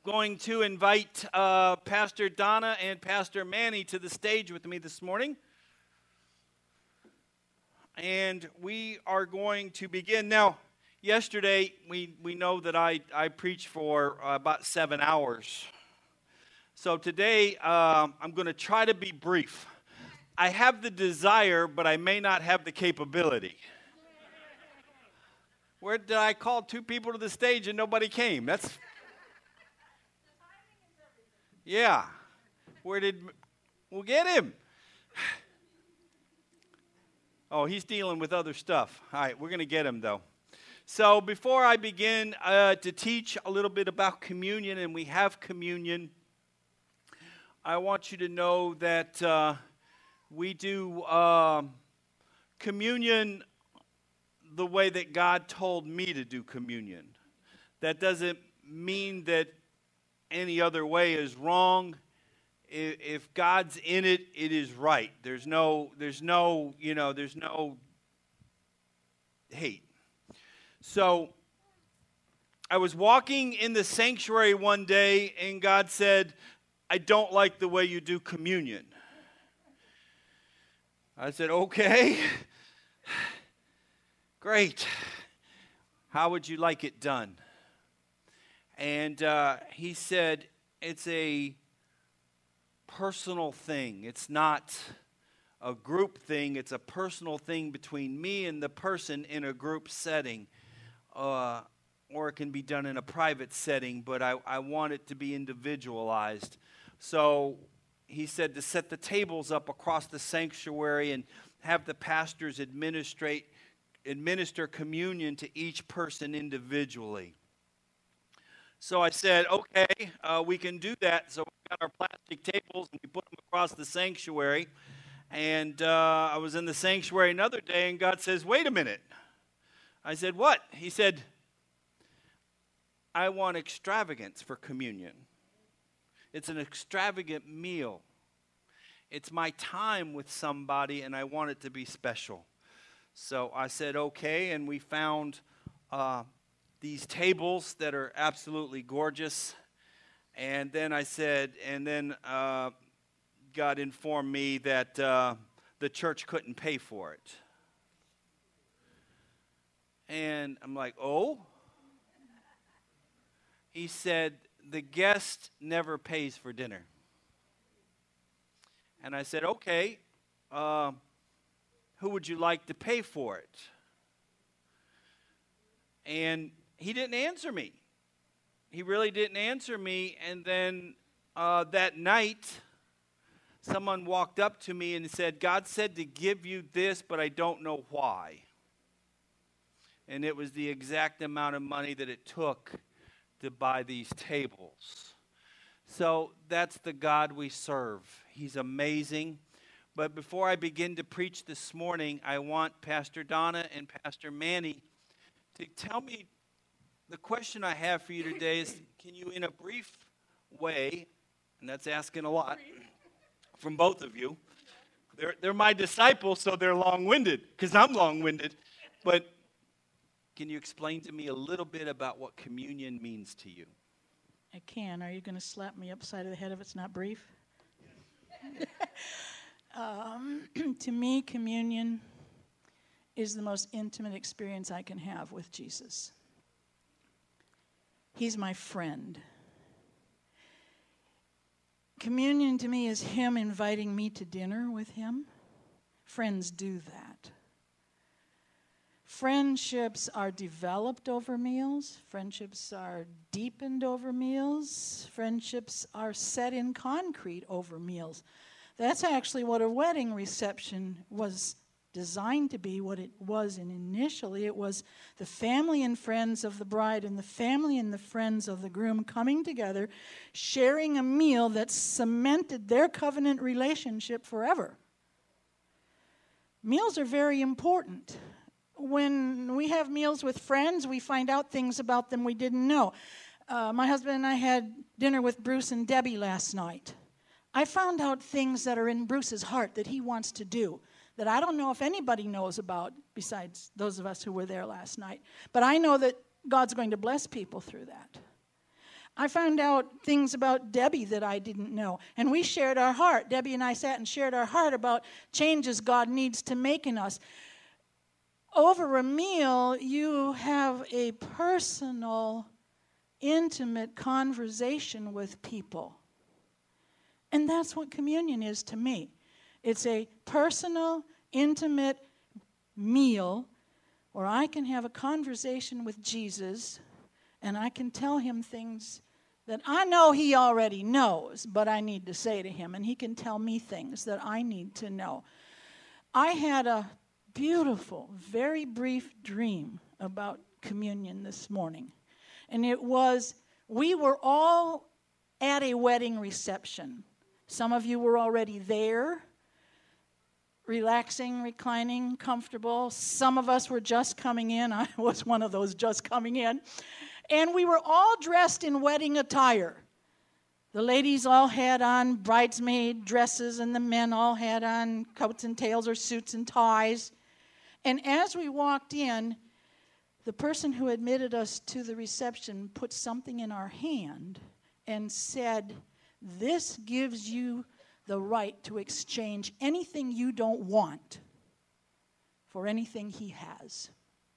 going to invite Pastor Donna and Pastor Manny to the stage with me this morning. And we are going to begin. Now, yesterday, we know that I preached for about 7 hours. So today, I'm going to try to be brief. I have the desire, but I may not have the capability. Where did I call 2 people to the stage and nobody came? Yeah. We'll get him. Oh, he's dealing with other stuff. All right, we're going to get him, though. So before I begin to teach a little bit about communion, and we have communion, I want you to know that we do communion the way that God told me to do communion. That doesn't mean that any other way is wrong. If God's in it, it is right. There's no hate. So I was walking in the sanctuary one day, and God said, "I don't like the way you do communion." I said, "Okay, great. How would you like it done?" And he said, "It's a personal thing. It's not a group thing. It's a personal thing between me and the person in a group setting. Or it can be done in a private setting, but I want it to be individualized." So he said to set the tables up across the sanctuary and have the pastors administer communion to each person individually. So I said, okay, we can do that. So we got our plastic tables and we put them across the sanctuary. And I was in the sanctuary another day, and God says, "Wait a minute." I said, "What?" He said, "I want extravagance for communion. It's an extravagant meal. It's my time with somebody, and I want it to be special." So I said, okay, and we found these tables that are absolutely gorgeous. And then I said, God informed me that the church couldn't pay for it. And I'm like, oh? He said, "The guest never pays for dinner." And I said, okay, who would you like to pay for it? And he didn't answer me. He really didn't answer me. And then that night, someone walked up to me and said, "God said to give you this, but I don't know why." And it was the exact amount of money that it took to buy these tables. So that's the God we serve. He's amazing. But before I begin to preach this morning, I want Pastor Donna and Pastor Manny to tell me, the question I have for you today is, can you in a brief way, and that's asking a lot from both of you. They're my disciples, so they're long-winded, because I'm long-winded. But can you explain to me a little bit about what communion means to you? I can. Are you going to slap me upside of the head if it's not brief? To me, communion is the most intimate experience I can have with Jesus. He's my friend. Communion to me is him inviting me to dinner with him. Friends do that. Friendships are developed over meals. Friendships are deepened over meals. Friendships are set in concrete over meals. That's actually what a wedding reception was designed to be, what it was initially. It was the family and friends of the bride and the family and the friends of the groom coming together, sharing a meal that cemented their covenant relationship forever. Meals are very important. When we have meals with friends, we find out things about them we didn't know. My husband and I had dinner with Bruce and Debbie last night. I found out things that are in Bruce's heart that he wants to do that I don't know if anybody knows about besides those of us who were there last night. But I know that God's going to bless people through that. I found out things about Debbie that I didn't know. And we shared our heart. Debbie and I sat and shared our heart about changes God needs to make in us. Over a meal, you have a personal, intimate conversation with people. And that's what communion is to me. It's a personal, intimate meal where I can have a conversation with Jesus and I can tell him things that I know he already knows, but I need to say to him, and he can tell me things that I need to know. I had a beautiful, very brief dream about communion this morning. And it was, we were all at a wedding reception. Some of you were already there, relaxing, reclining, comfortable. Some of us were just coming in. I was one of those just coming in. And we were all dressed in wedding attire. The ladies all had on bridesmaid dresses, and the men all had on coats and tails or suits and ties. And as we walked in, the person who admitted us to the reception put something in our hand and said, "This gives you the right to exchange anything you don't want for anything he has."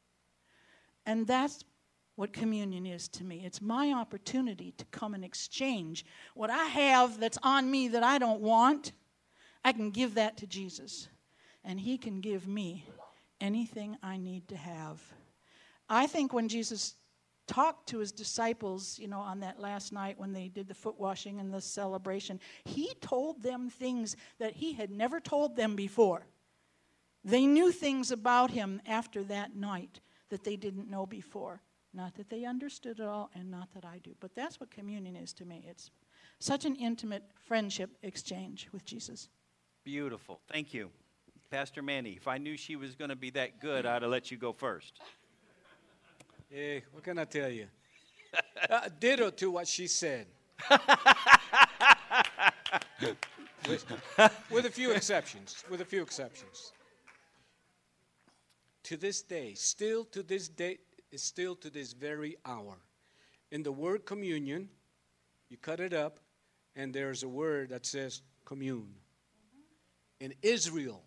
And that's what communion is to me. It's my opportunity to come and exchange what I have that's on me that I don't want. I can give that to Jesus, and he can give me anything I need to have. I think when Jesus talked to his disciples, on that last night when they did the foot washing and the celebration, he told them things that he had never told them before. They knew things about him after that night that they didn't know before. Not that they understood it all, and not that I do. But that's what communion is to me. It's such an intimate friendship exchange with Jesus. Beautiful. Thank you. Pastor Manny, if I knew she was going to be that good, I'd have let you go first. Hey, what can I tell you? Ditto to what she said. With a few exceptions. To this day, still to this very hour, in the word communion, you cut it up, and there's a word that says commune. In Israel,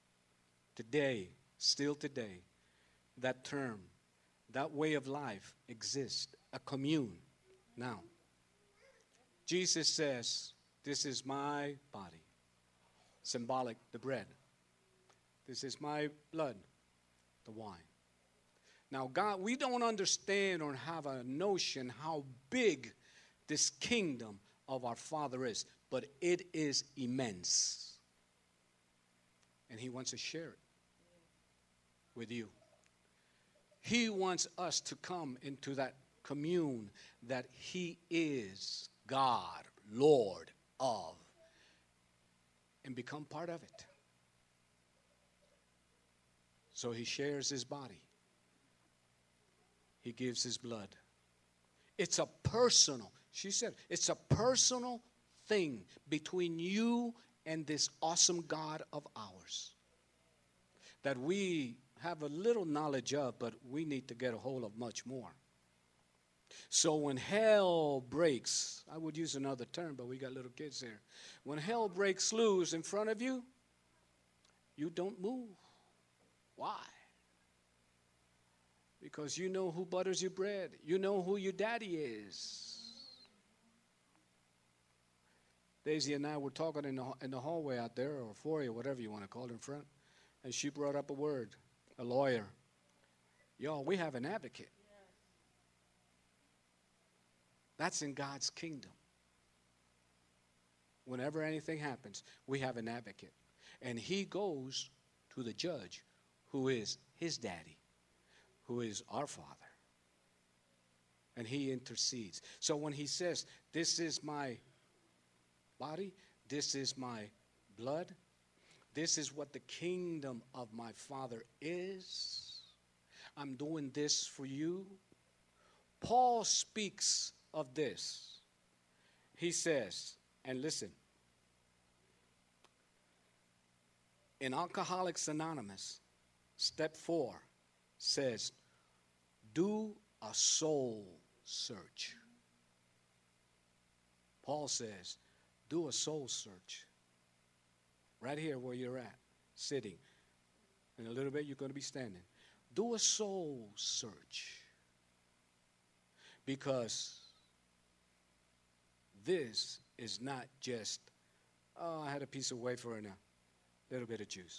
still today, that term, that way of life exists, a commune. Now, Jesus says, "This is my body," symbolic, the bread. "This is my blood," the wine. Now, God, we don't understand or have a notion how big this kingdom of our Father is, but it is immense. And he wants to share it with you. He wants us to come into that commune that he is God, Lord of, and become part of it. So he shares his body. He gives his blood. It's a personal, she said, it's a personal thing between you and this awesome God of ours that we have a little knowledge of, but we need to get a hold of much more. So when hell breaks, I would use another term, but we got little kids here. When hell breaks loose in front of you, you don't move. Why? Because you know who butters your bread. You know who your daddy is. Daisy and I were talking in the hallway out there, or foyer, whatever you want to call it, in front, and she brought up a word, a lawyer. Y'all, we have an advocate. That's in God's kingdom. Whenever anything happens, we have an advocate. And he goes to the judge, who is his daddy, who is our Father. And he intercedes. So when he says, "This is my body, this is my blood, this is what the kingdom of my Father is, I'm doing this for you." Paul speaks of this. He says, and listen, in Alcoholics Anonymous, step 4 says, do a soul search. Paul says, do a soul search. Right here where you're at, sitting. In a little bit, you're going to be standing. Do a soul search. Because this is not just, oh, I had a piece of wafer and a little bit of juice.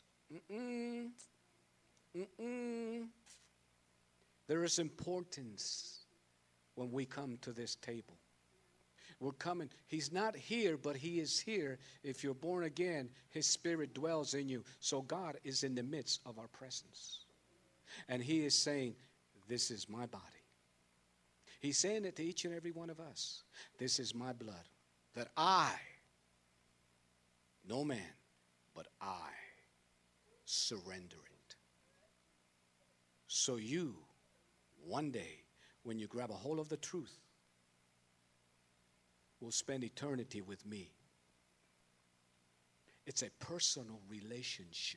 There is importance when we come to this table. We're coming. He's not here, but he is here. If you're born again, his spirit dwells in you. So God is in the midst of our presence. And he is saying, this is my body. He's saying it to each and every one of us. This is my blood, that I, no man, but I surrender it. So you, one day, when you grab a hold of the truth, will spend eternity with me. It's a personal relationship.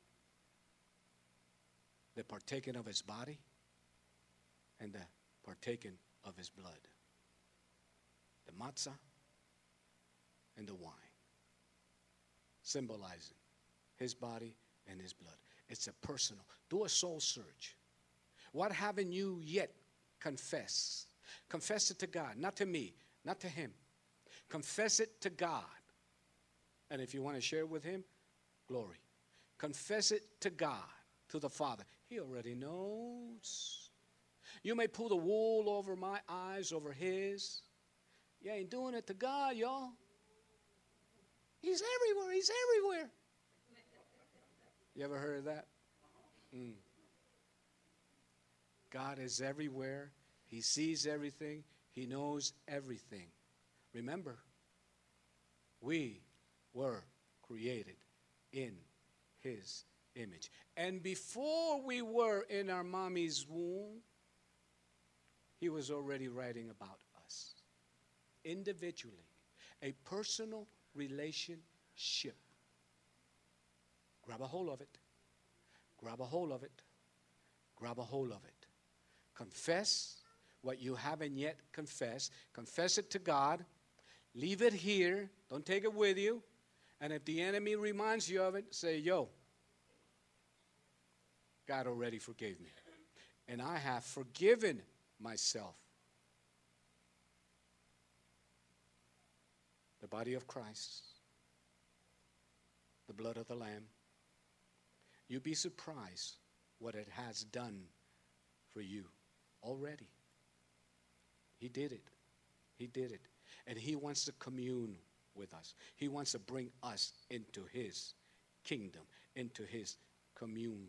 The partaking of his body and the partaking of his blood. The matzah and the wine. Symbolizing his body and his blood. It's a personal. Do a soul search. What haven't you yet confessed? Confess it to God, not to me, not to him. Confess it to God. And if you want to share it with him, glory. Confess it to God, to the Father. He already knows. You may pull the wool over my eyes, over his. You ain't doing it to God, y'all. He's everywhere. He's everywhere. You ever heard of that? God is everywhere. He sees everything. He knows everything. Remember, we were created in his image. And before we were in our mommy's womb, he was already writing about us. Individually. A personal relationship. Grab a hold of it. Grab a hold of it. Grab a hold of it. Confess what you haven't yet confessed. Confess it to God. Leave it here. Don't take it with you. And if the enemy reminds you of it, say, yo, God already forgave me. And I have forgiven myself. The body of Christ. The blood of the Lamb. You'd be surprised what it has done for you already. He did it. He did it. And he wants to commune with us. He wants to bring us into his kingdom, into his commune.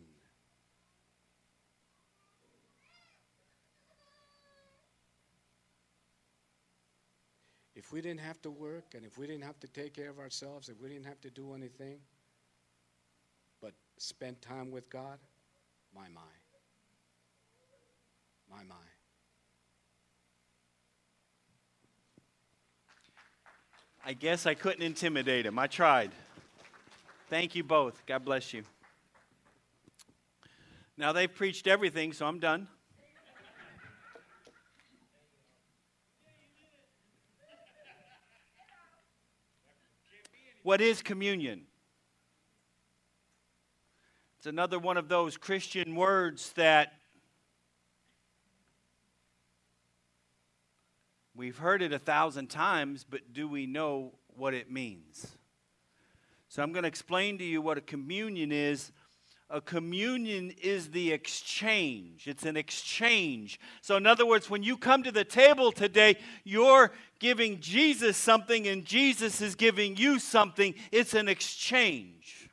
If we didn't have to work, and if we didn't have to take care of ourselves, if we didn't have to do anything, but spend time with God, my. I guess I couldn't intimidate him. I tried. Thank you both. God bless you. Now they've preached everything, so I'm done. What is communion? It's another one of those Christian words that we've heard it 1,000 times, but do we know what it means? So I'm going to explain to you what a communion is. A communion is the exchange. It's an exchange. So in other words, when you come to the table today, you're giving Jesus something and Jesus is giving you something. It's an exchange.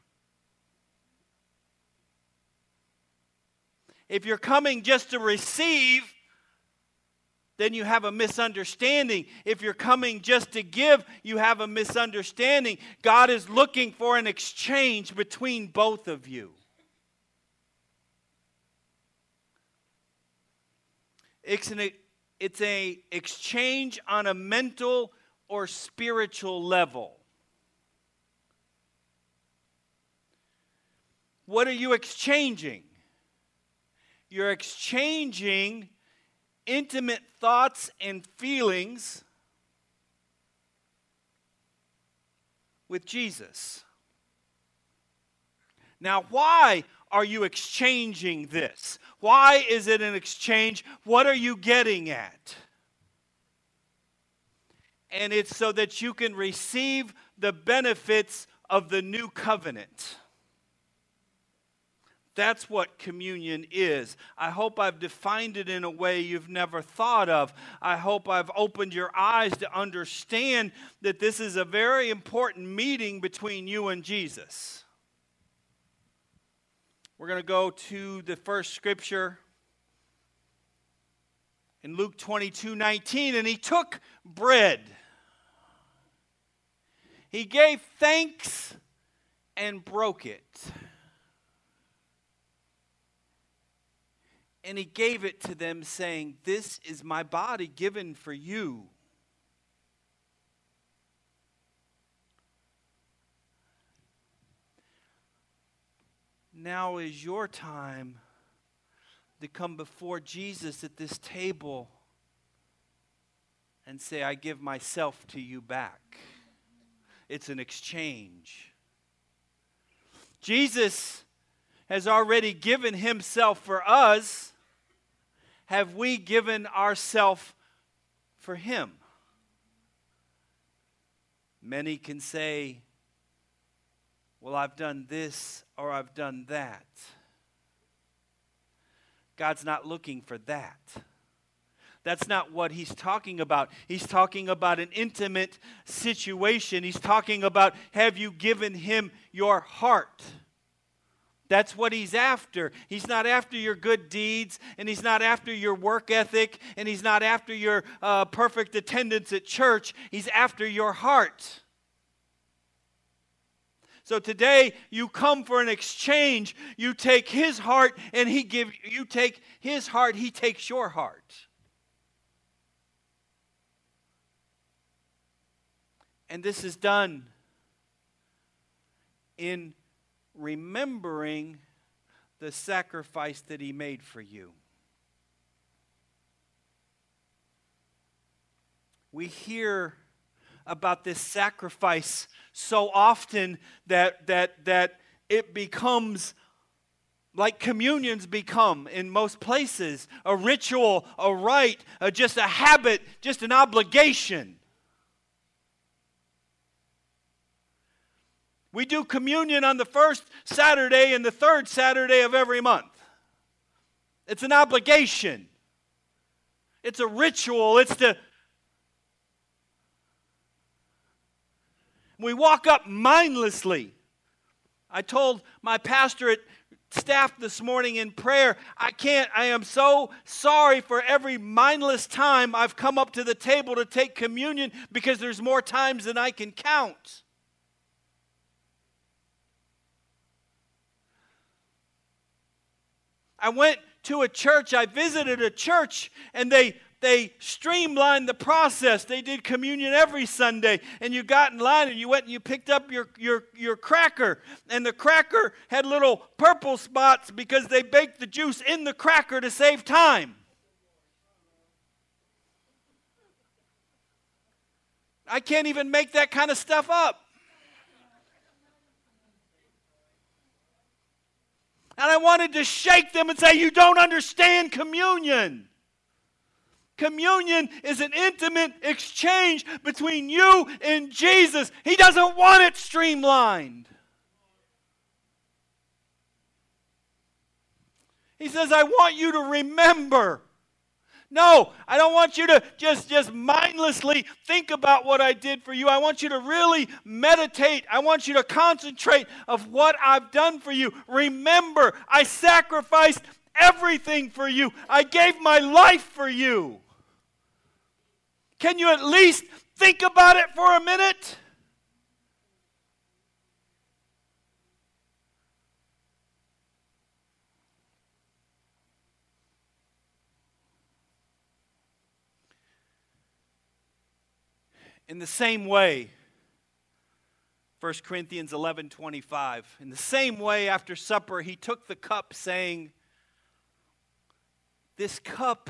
If you're coming just to receive, then you have a misunderstanding. If you're coming just to give, you have a misunderstanding. God is looking for an exchange between both of you. It's an exchange on a mental or spiritual level. What are you exchanging? You're exchanging intimate thoughts and feelings with Jesus. Now, why are you exchanging this? Why is it an exchange? What are you getting at? And it's so that you can receive the benefits of the new covenant. That's what communion is. I hope I've defined it in a way you've never thought of. I hope I've opened your eyes to understand that this is a very important meeting between you and Jesus. We're going to go to the first scripture in Luke 22:19. And he took bread. He gave thanks and broke it. And he gave it to them, saying, "This is my body given for you." Now is your time to come before Jesus at this table and say, "I give myself to you back." It's an exchange. Jesus has already given himself for us. Have we given ourselves for him? Many can say, "Well, I've done this or I've done that." God's not looking for that. That's not what he's talking about. He's talking about an intimate situation. He's talking about, have you given him your heart? That's what he's after. He's not after your good deeds, and he's not after your work ethic, and he's not after your perfect attendance at church. He's after your heart. So today you come for an exchange. You take his heart, and you take his heart, he takes your heart. And this is done in remembering the sacrifice that he made for you. We hear about this sacrifice so often that it becomes like communions become in most places, a ritual, a rite, just a habit, just an obligation. We do communion on the first Saturday and the third Saturday of every month. It's an obligation. It's a ritual. We walk up mindlessly. I told my pastorate staff this morning in prayer, I am so sorry for every mindless time I've come up to the table to take communion, because there's more times than I can count. I went to a church, I visited a church, and they streamlined the process. They did communion every Sunday, and you got in line and you went and you picked up your cracker, and the cracker had little purple spots because they baked the juice in the cracker to save time. I can't even make that kind of stuff up. And I wanted to shake them and say, you don't understand communion. Communion is an intimate exchange between you and Jesus. He doesn't want it streamlined. He says, I want you to remember. No, I don't want you to just mindlessly think about what I did for you. I want you to really meditate. I want you to concentrate of what I've done for you. Remember, I sacrificed everything for you. I gave my life for you. Can you at least think about it for a minute? In the same way, 1 Corinthians 11:25, in the same way after supper he took the cup, saying, this cup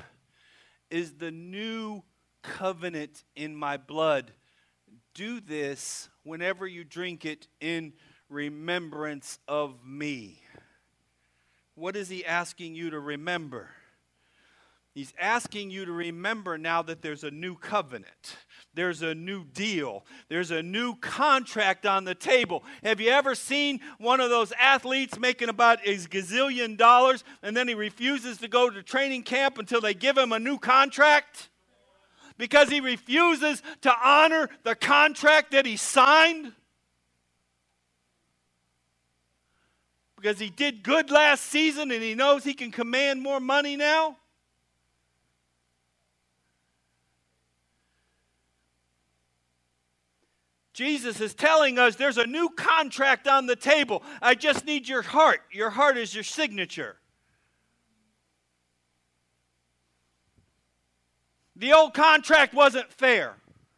is the new covenant in my blood. Do this whenever you drink it in remembrance of me. What is he asking you to remember? He's asking you to remember now that there's a new covenant. There's a new deal. There's a new contract on the table. Have you ever seen one of those athletes making about a gazillion dollars and then he refuses to go to training camp until they give him a new contract? Because he refuses to honor the contract that he signed? Because he did good last season and he knows he can command more money now? Jesus is telling us there's a new contract on the table. I just need your heart. Your heart is your signature. The old contract wasn't fair.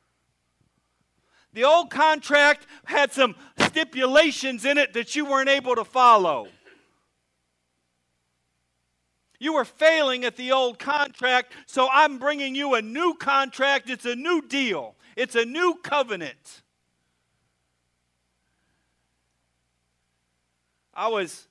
The old contract had some stipulations in it that you weren't able to follow. You were failing at the old contract, so I'm bringing you a new contract. It's a new deal. It's a new covenant. I was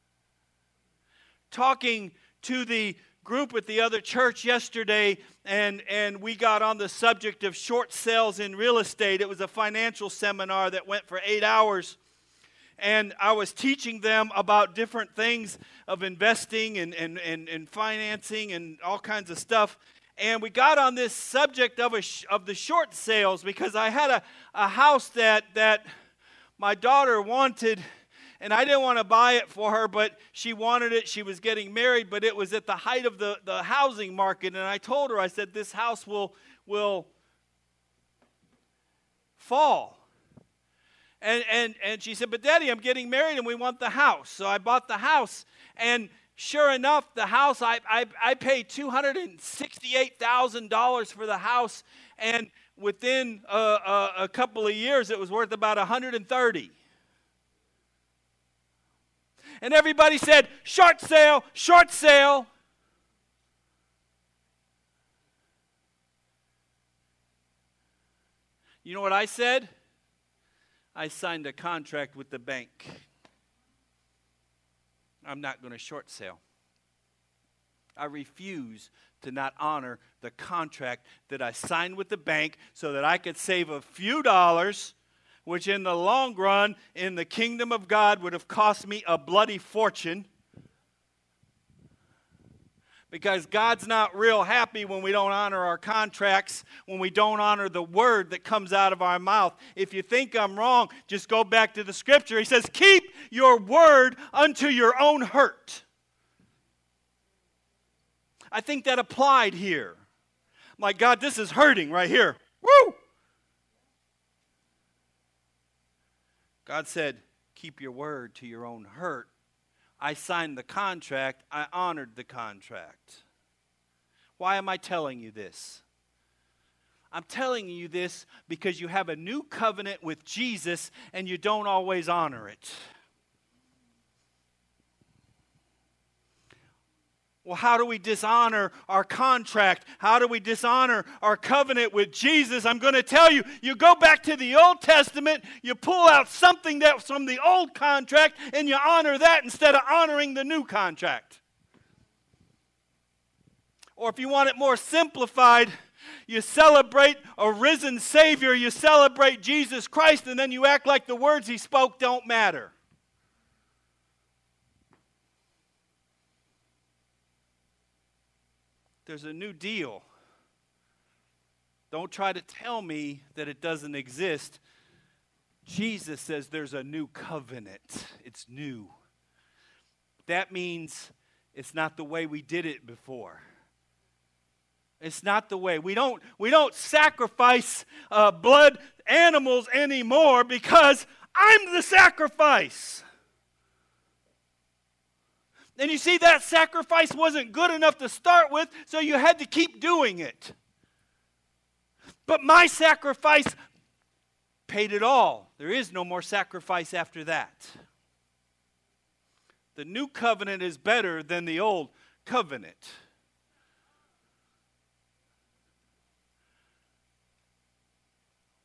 talking to the group at the other church yesterday, and we got on the subject of short sales in real estate. It was a financial seminar that went for 8 hours, and I was teaching them about different things of investing and financing and all kinds of stuff. And we got on this subject of the short sales because I had a house that my daughter wanted. And I didn't want to buy it for her, but she wanted it. She was getting married, but it was at the height of the housing market. And I told her, I said, this house will fall. And she said, but Daddy, I'm getting married and we want the house. So I bought the house. And sure enough, the house, I paid $268,000 for the house. And within a couple of years, it was worth about $130,000. And everybody said, short sale, short sale. You know what I said? I signed a contract with the bank. I'm not going to short sale. I refuse to not honor the contract that I signed with the bank so that I could save a few dollars, which in the long run, in the kingdom of God, would have cost me a bloody fortune. Because God's not real happy when we don't honor our contracts, when we don't honor the word that comes out of our mouth. If you think I'm wrong, just go back to the scripture. He says, keep your word unto your own hurt. I think that applied here. I'm like, God, this is hurting right here. Woo! God said, keep your word to your own hurt. I signed the contract. I honored the contract. Why am I telling you this? I'm telling you this because you have a new covenant with Jesus and you don't always honor it. Well, how do we dishonor our contract? How do we dishonor our covenant with Jesus? I'm going to tell you, you go back to the Old Testament, you pull out something that's from the old contract, and you honor that instead of honoring the new contract. Or if you want it more simplified, you celebrate a risen Savior, you celebrate Jesus Christ, and then you act like the words He spoke don't matter. There's a new deal. Don't try to tell me that it doesn't exist. Jesus says there's a new covenant. It's new. That means it's not the way we did it before. It's not the way. We don't sacrifice blood animals anymore because I'm the sacrifice. And you see, that sacrifice wasn't good enough to start with, so you had to keep doing it. But my sacrifice paid it all. There is no more sacrifice after that. The new covenant is better than the old covenant.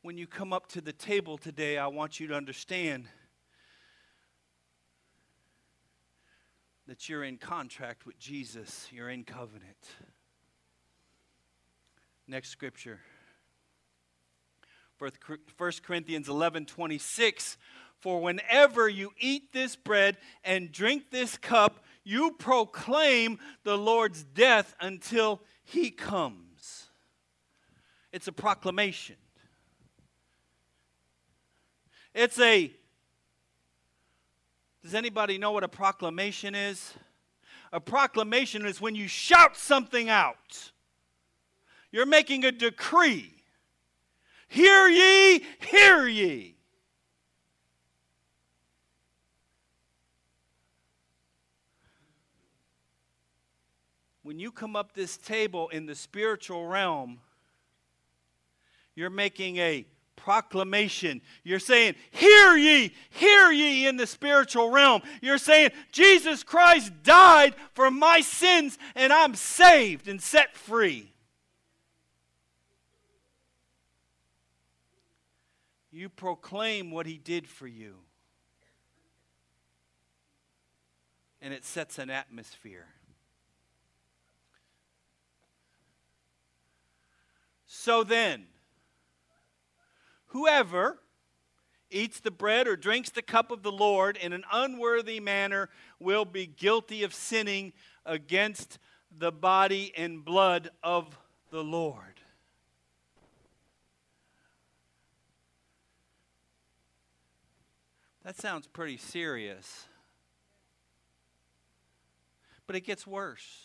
when you come up to the table today, I want you to understand that you're in contract with Jesus. You're in covenant. Next scripture. 1 Corinthians 11:26. For whenever you eat this bread and drink this cup, you proclaim the Lord's death until he comes. It's a proclamation. Does anybody know what a proclamation is? A proclamation is when you shout something out. You're making a decree. Hear ye, hear ye. When you come up this table in the spiritual realm, you're making a proclamation. You're saying, hear ye in the spiritual realm. You're saying, Jesus Christ died for my sins and I'm saved and set free. You proclaim what he did for you. And it sets an atmosphere. So then, whoever eats the bread or drinks the cup of the Lord in an unworthy manner will be guilty of sinning against the body and blood of the Lord. That sounds pretty serious. But it gets worse.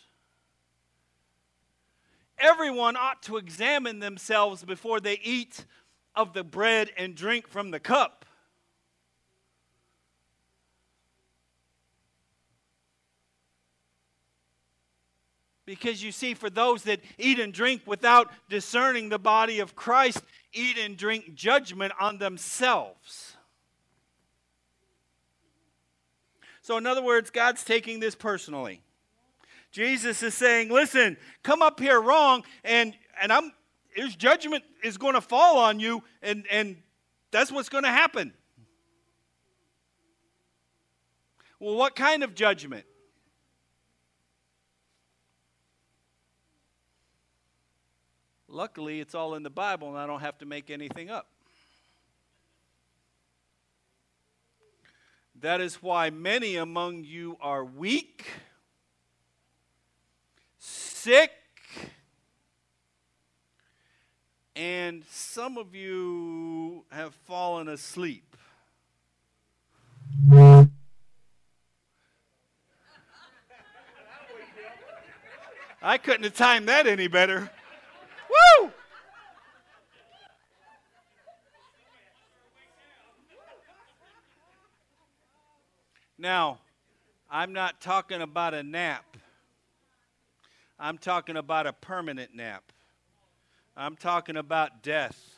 Everyone ought to examine themselves before they eat of the bread and drink from the cup. Because you see, for those that eat and drink without discerning the body of Christ, eat and drink judgment on themselves. So in other words, God's taking this personally. Jesus is saying, listen, come up here wrong, and his judgment is going to fall on you, and that's what's going to happen. Well, what kind of judgment? Luckily, it's all in the Bible, and I don't have to make anything up. That is why many among you are weak, sick, and some of you have fallen asleep. I couldn't have timed that any better. Woo! Now, I'm not talking about a nap. I'm talking about a permanent nap. I'm talking about death.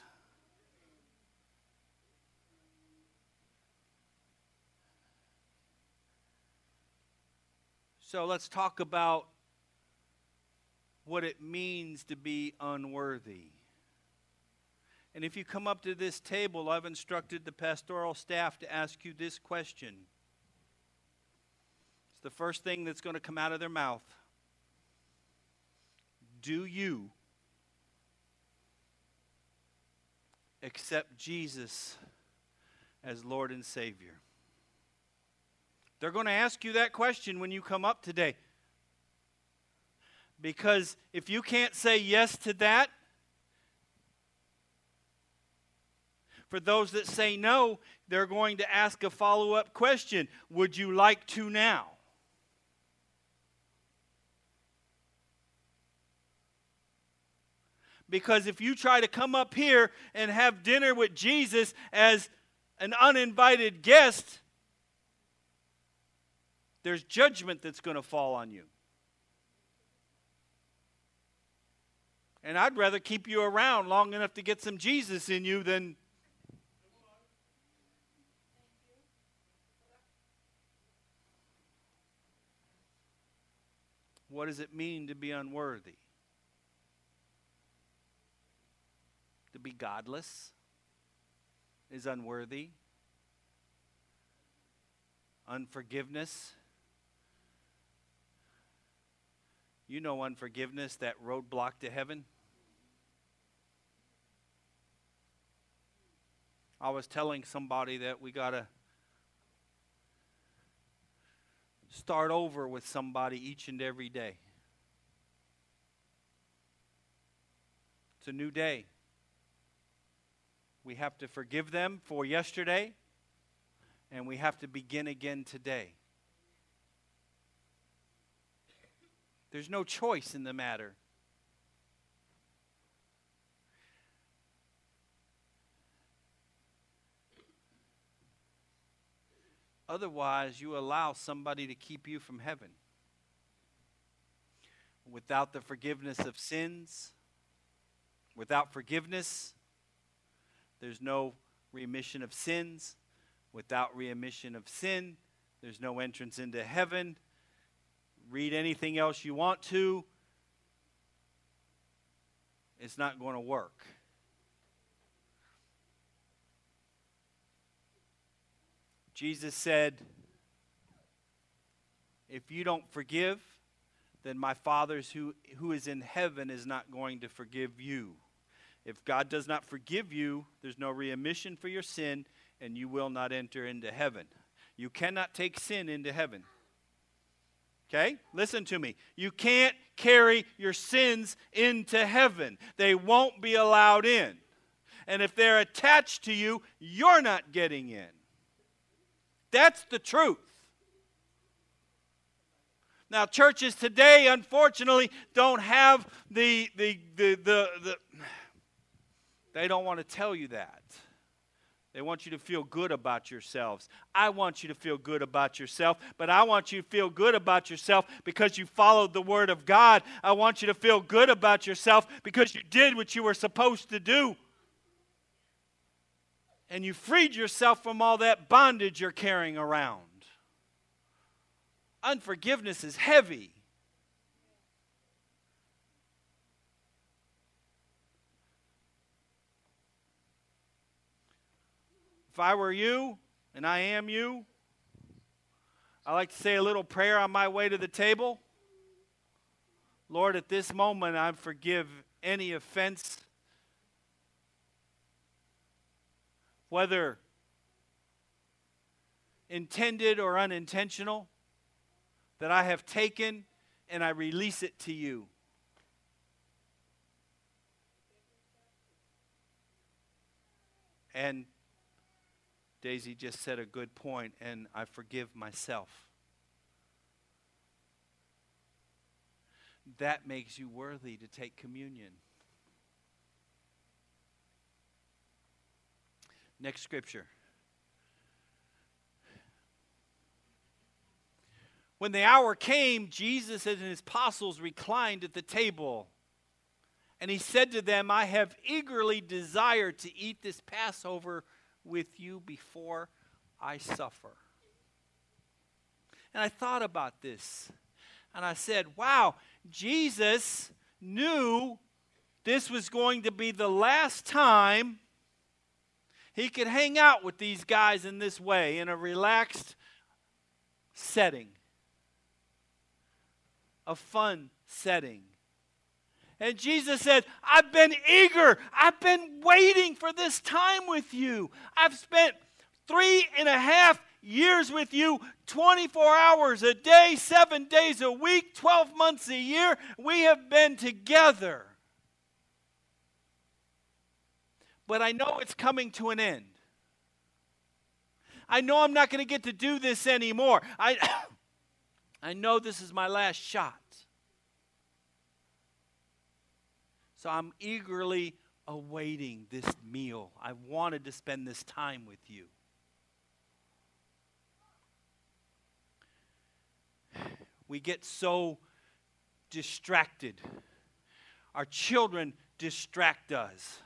So let's talk about what it means to be unworthy. And if you come up to this table, I've instructed the pastoral staff to ask you this question. It's the first thing that's going to come out of their mouth. Do you accept Jesus as Lord and Savior? They're going to ask you that question when you come up today. Because if you can't say yes to that, for those that say no, they're going to ask a follow-up question. Would you like to now? Because if you try to come up here and have dinner with Jesus as an uninvited guest, there's judgment that's going to fall on you. And I'd rather keep you around long enough to get some Jesus in you than... What does it mean to be unworthy? To be godless? is unworthy. Unforgiveness. You know unforgiveness, that roadblock to heaven. I was telling somebody that we got to start over with somebody each and every day. It's a new day. We have to forgive them for yesterday, and we have to begin again today. There's no choice in the matter. Otherwise, you allow somebody to keep you from heaven. Without the forgiveness of sins, without forgiveness, there's no remission of sins. Without remission of sin, there's no entrance into heaven. Read anything else you want to. It's not going to work. Jesus said, if you don't forgive, then my Father who is in heaven is not going to forgive you. If God does not forgive you, there's no remission for your sin, and you will not enter into heaven. You cannot take sin into heaven. Okay? Listen to me. You can't carry your sins into heaven. They won't be allowed in. And if they're attached to you, you're not getting in. That's the truth. Now, churches today, unfortunately, don't have they don't want to tell you that. They want you to feel good about yourselves. I want you to feel good about yourself, but I want you to feel good about yourself because you followed the Word of God. I want you to feel good about yourself because you did what you were supposed to do. And you freed yourself from all that bondage you're carrying around. Unforgiveness is heavy. If I were you, and I am you, I like to say a little prayer on my way to the table. Lord, at this moment, I forgive any offense, whether intended or unintentional, that I have taken, and I release it to you. And Daisy just said a good point, and I forgive myself. That makes you worthy to take communion. Next scripture. When the hour came, Jesus and his apostles reclined at the table. And he said to them, I have eagerly desired to eat this Passover with you before I suffer. And I thought about this. And I said, wow, Jesus knew this was going to be the last time he could hang out with these guys in this way, in a relaxed setting, a fun setting. And Jesus said, I've been eager. I've been waiting for this time with you. I've spent 3.5 years with you, 24 hours a day, 7 days a week, 12 months a year. We have been together. But I know it's coming to an end. I know I'm not going to get to do this anymore. I know this is my last shot. So I'm eagerly awaiting this meal. I wanted to spend this time with you. We get so distracted. Our children distract us.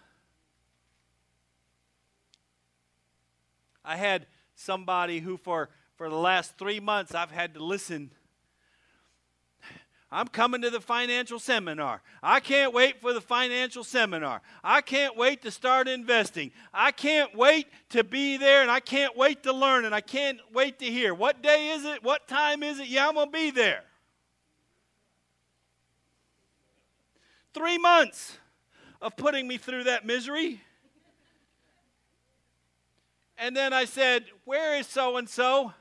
I had somebody who for the last 3 months I've had to listen I'm coming to the financial seminar. I can't wait for the financial seminar. I can't wait to start investing. I can't wait to be there, and I can't wait to learn, and I can't wait to hear. What day is it? What time is it? Yeah, I'm going to be there. 3 months of putting me through that misery. And then I said, where is so-and-so?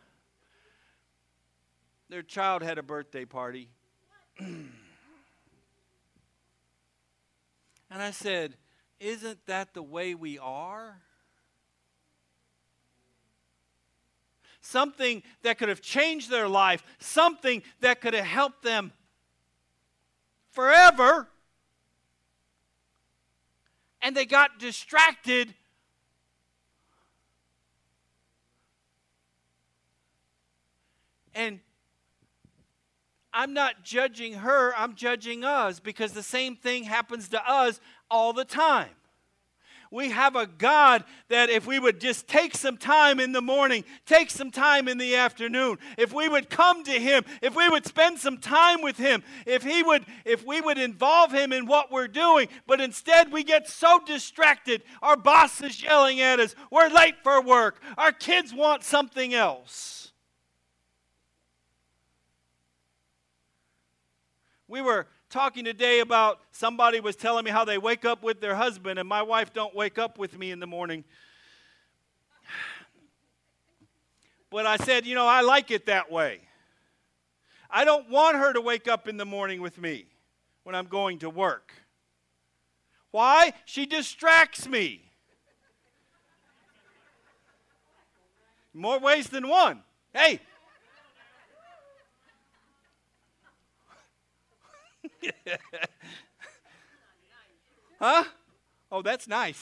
Their child had a birthday party. And I said, isn't that the way we are? Something that could have changed their life, something that could have helped them forever. And they got distracted. And I'm not judging her, I'm judging us, because the same thing happens to us all the time. We have a God that if we would just take some time in the morning, take some time in the afternoon, if we would come to Him, if we would spend some time with Him, if we would involve Him in what we're doing, but instead we get so distracted. Our boss is yelling at us, we're late for work, our kids want something else. We were talking today about somebody was telling me how they wake up with their husband, and my wife don't wake up with me in the morning. But I said, I like it that way. I don't want her to wake up in the morning with me when I'm going to work. Why? She distracts me. More ways than one. Hey. Huh? Oh, that's nice.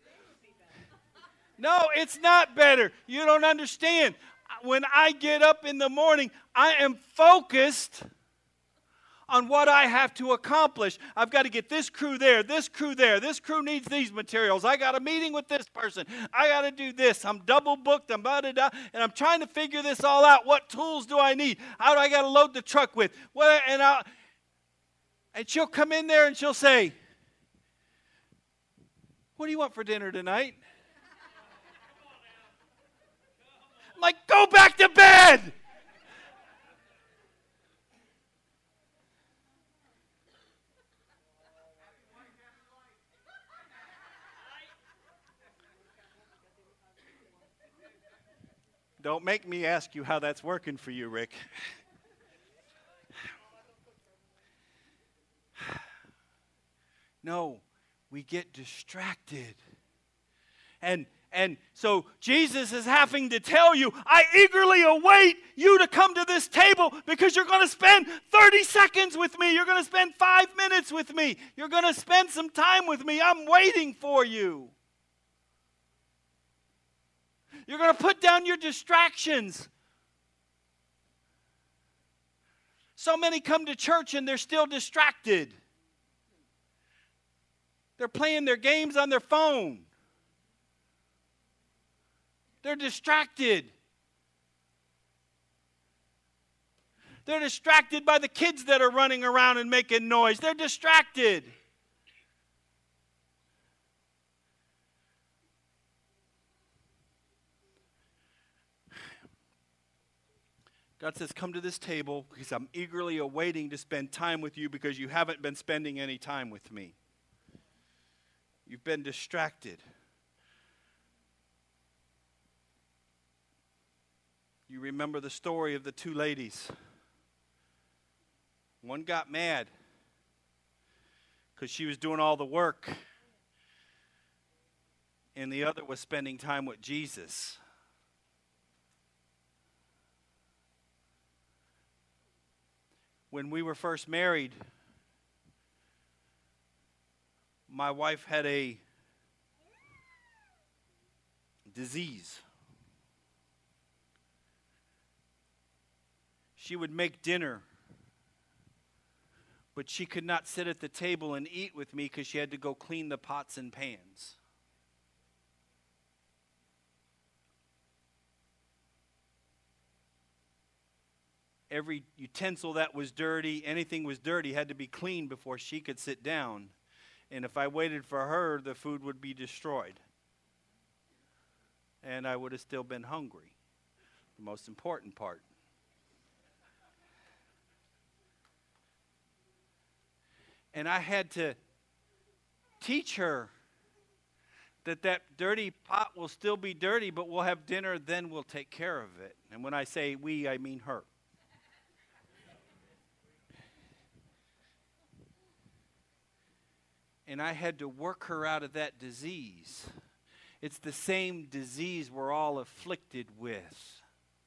No, it's not better. You don't understand. When I get up in the morning, I am focused on what I have to accomplish. I've got to get this crew there, this crew there. This crew needs these materials. I got a meeting with this person. I got to do this. I'm double booked. And I'm trying to figure this all out. What tools do I need? How do I got to load the truck with? And she'll come in there and she'll say, what do you want for dinner tonight? I'm like, go back to bed. Don't make me ask you how that's working for you, Rick. No, we get distracted. And so Jesus is having to tell you, I eagerly await you to come to this table because you're going to spend 30 seconds with me. You're going to spend 5 minutes with me. You're going to spend some time with me. I'm waiting for you. You're going to put down your distractions. So many come to church and they're still distracted. They're playing their games on their phone. They're distracted. They're distracted by the kids that are running around and making noise. They're distracted. God says, come to this table because I'm eagerly awaiting to spend time with you because you haven't been spending any time with me. You've been distracted. You remember the story of the two ladies. One got mad because she was doing all the work, and the other was spending time with Jesus. When we were first married, my wife had a disease. She would make dinner, but she could not sit at the table and eat with me because she had to go clean the pots and pans. every utensil that was dirty, anything was dirty, had to be cleaned before she could sit down. And if I waited for her, the food would be destroyed. And I would have still been hungry. The most important part. And I had to teach her that that dirty pot will still be dirty, but we'll have dinner, then we'll take care of it. And when I say we, I mean her. And I had to work her out of that disease. It's the same disease we're all afflicted with.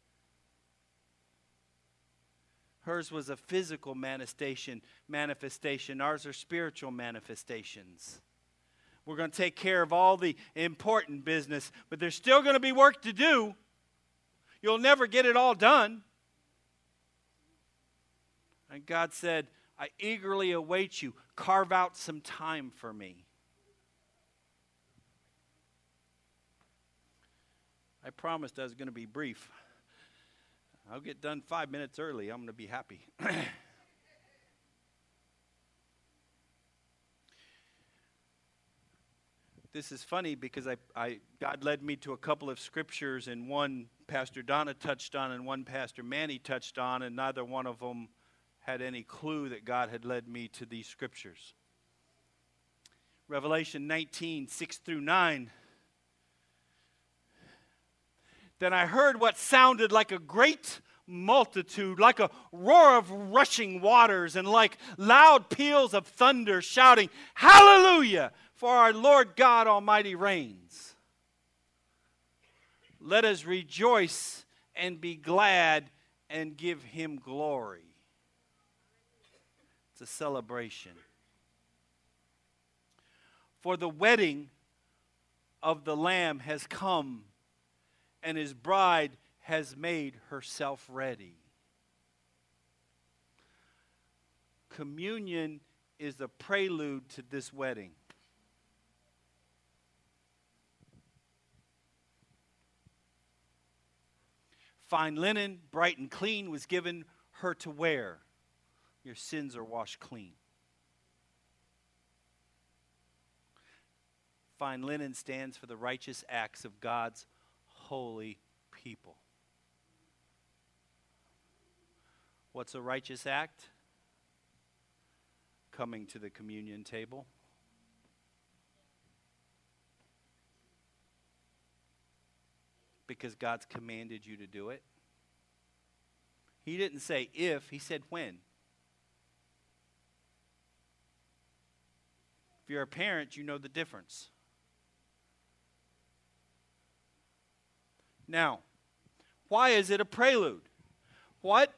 Hers was a physical manifestation. Ours are spiritual manifestations. We're going to take care of all the important business, but there's still going to be work to do. You'll never get it all done. And God said, I eagerly await you. Carve out some time for me. I promised I was going to be brief. I'll get done 5 minutes early. I'm going to be happy. This is funny because God led me to a couple of scriptures, and one Pastor Donna touched on and one Pastor Manny touched on, and neither one of them had any clue that God had led me to these scriptures. Revelation 19, 6 through 9. Then I heard what sounded like a great multitude, like a roar of rushing waters, and like loud peals of thunder, shouting, Hallelujah! For our Lord God Almighty reigns. Let us rejoice and be glad and give him glory. It's a celebration. For the wedding of the Lamb has come, and his bride has made herself ready. Communion is the prelude to this wedding. Fine linen, bright and clean, was given her to wear. Your sins are washed clean. Fine linen stands for the righteous acts of God's holy people. What's a righteous act? Coming to the communion table. Because God's commanded you to do it. He didn't say if, he said when. If you're a parent, you know the difference. Now, why is it a prelude? What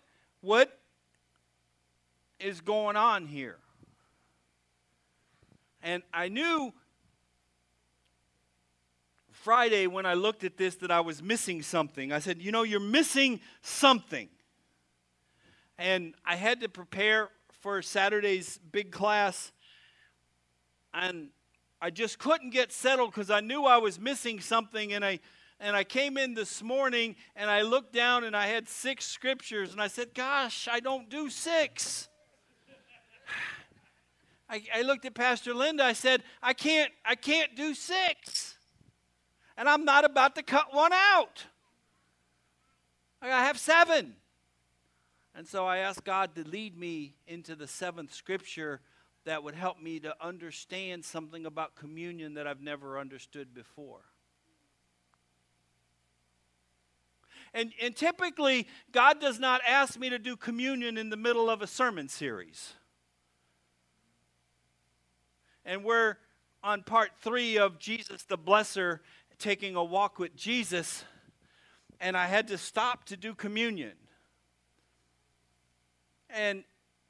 is going on here? And I knew Friday when I looked at this that I was missing something. I said, you're missing something. And I had to prepare for Saturday's big class, and I just couldn't get settled because I knew I was missing something. And I came in this morning and I looked down and I had 6 scriptures, and I said, gosh, I don't do 6. I looked at Pastor Linda. I said, I can't do 6. And I'm not about to cut one out. I have 7. And so I asked God to lead me into the 7th scripture that would help me to understand something about communion that I've never understood before. And typically, God does not ask me to do communion in the middle of a sermon series. And we're on part 3 of Jesus the Blesser, taking a walk with Jesus, and I had to stop to do communion. And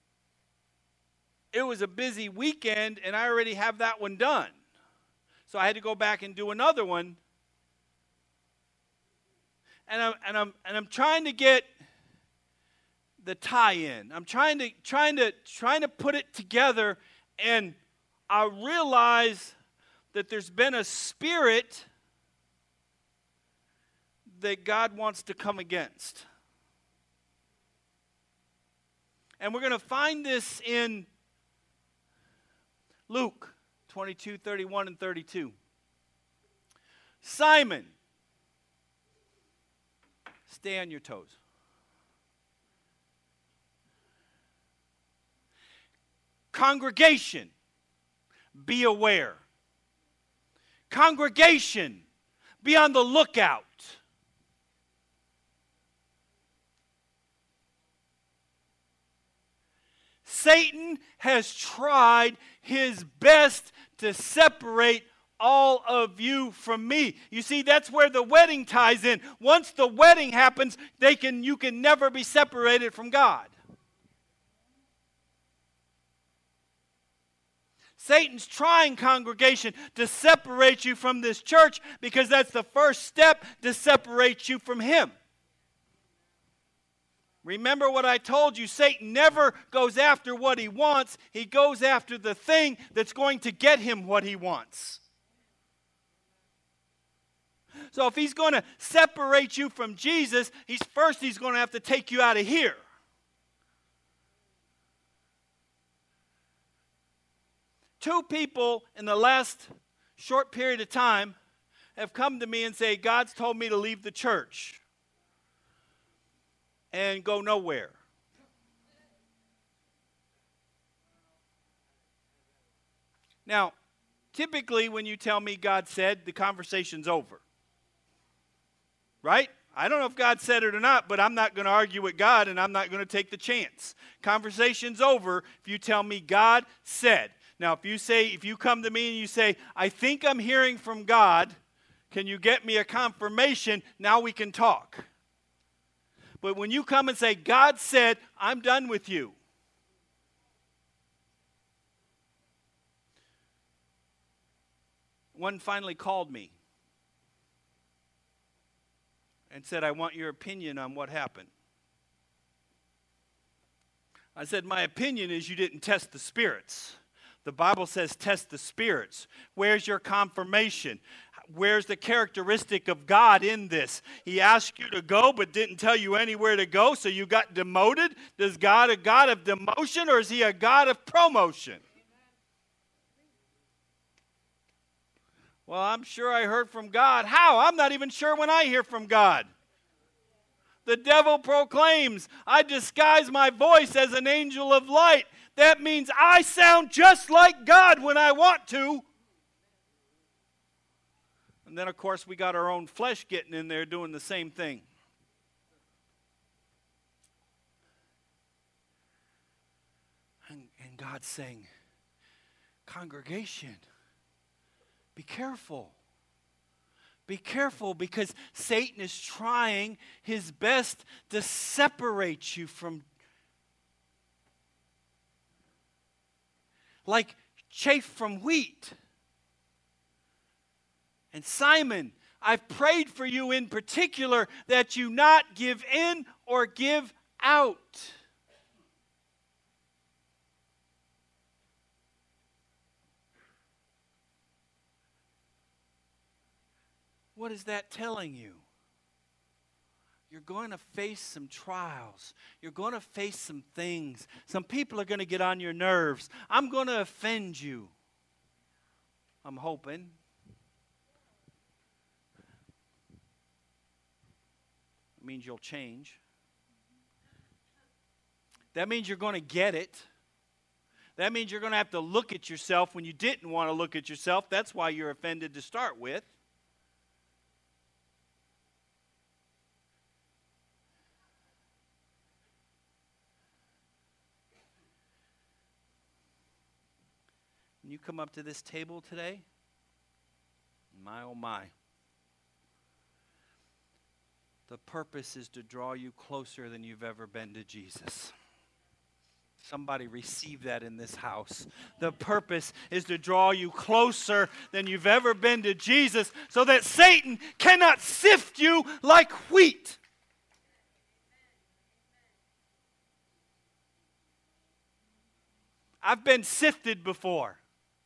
it was a busy weekend, and I already have that one done. So I had to go back and do another one. And I'm trying to get the tie-in. I'm trying to put it together, and I realize that there's been a spirit that God wants to come against. And we're going to find this in Luke 22, 31, and 32. Simon, stay on your toes. Congregation, be aware. Congregation, be on the lookout. Satan has tried his best to separate all of you from me. You see, that's where the wedding ties in. Once the wedding happens, you can never be separated from God. Satan's trying, congregation, to separate you from this church because that's the first step to separate you from him. Remember what I told you, Satan never goes after what he wants. He goes after the thing that's going to get him what he wants. So if he's going to separate you from Jesus, he's going to have to take you out of here. Two people in the last short period of time have come to me and say, God's told me to leave the church and go nowhere. Now, typically when you tell me God said, the conversation's over. Right? I don't know if God said it or not, but I'm not going to argue with God and I'm not going to take the chance. Conversation's over if you tell me God said. Now, if you come to me and you say, I think I'm hearing from God, can you get me a confirmation? Now we can talk. But when you come and say, God said, I'm done with you. One finally called me and said, I want your opinion on what happened. I said, my opinion is you didn't test the spirits. The Bible says test the spirits. Where's your confirmation? Where's the characteristic of God in this? He asked you to go but didn't tell you anywhere to go, so you got demoted. Is God a God of demotion or is he a God of promotion? Well, I'm sure I heard from God. How? I'm not even sure when I hear from God. The devil proclaims, I disguise my voice as an angel of light. That means I sound just like God when I want to. And then, of course, we got our own flesh getting in there doing the same thing. And God's saying, congregation, be careful. Be careful because Satan is trying his best to separate you from, like chaff from wheat. And Simon, I've prayed for you in particular that you not give in or give out. What is that telling you? You're going to face some trials. You're going to face some things. Some people are going to get on your nerves. I'm going to offend you. I'm hoping. It means you'll change. That means you're going to get it. That means you're going to have to look at yourself when you didn't want to look at yourself. That's why you're offended to start with. When you come up to this table today, my oh my, the purpose is to draw you closer than you've ever been to Jesus. Somebody receive that in this house. The purpose is to draw you closer than you've ever been to Jesus so that Satan cannot sift you like wheat. I've been sifted before.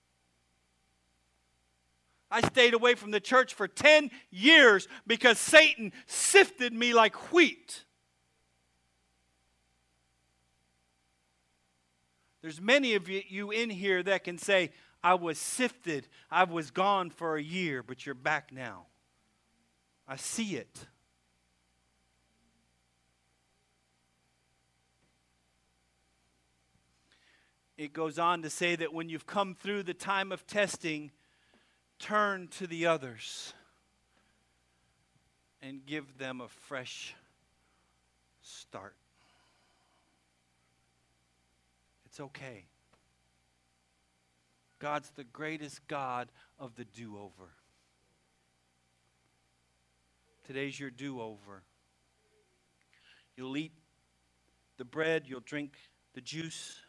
I stayed away from the church for 10 years because Satan sifted me like wheat. There's many of you in here that can say, I was sifted, I was gone for a year, but you're back now. I see it. It goes on to say that when you've come through the time of testing, turn to the others and give them a fresh start. It's okay. God's the greatest God of the do-over. Today's your do-over. You'll eat the bread, you'll drink the juice.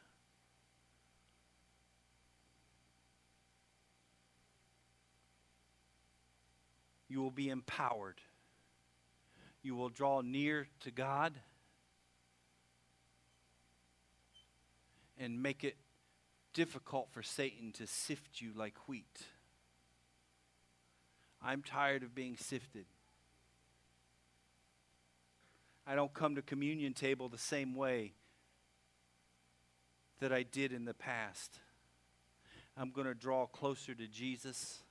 You will be empowered. You will draw near to God and make it difficult for Satan to sift you like wheat. I'm tired of being sifted. I don't come to communion table the same way that I did in the past. I'm going to draw closer to Jesus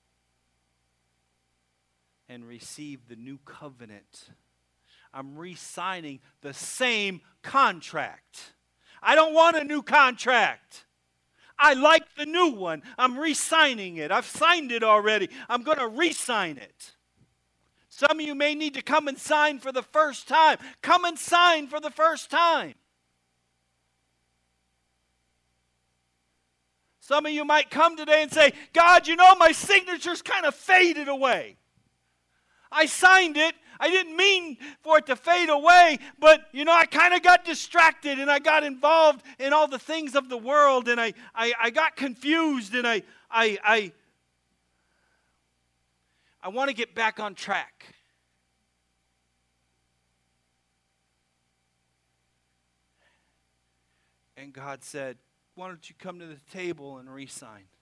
and receive the new covenant. I'm re-signing the same contract. I don't want a new contract. I like the new one. I'm re-signing it. I've signed it already. I'm going to re-sign it. Some of you may need to come and sign for the first time. Come and sign for the first time. Some of you might come today and say, God, you know, my signature's kind of faded away. I signed it. I didn't mean for it to fade away, but, you know, I kind of got distracted and I got involved in all the things of the world and I got confused and I want to get back on track. And God said, why don't you come to the table and re-sign?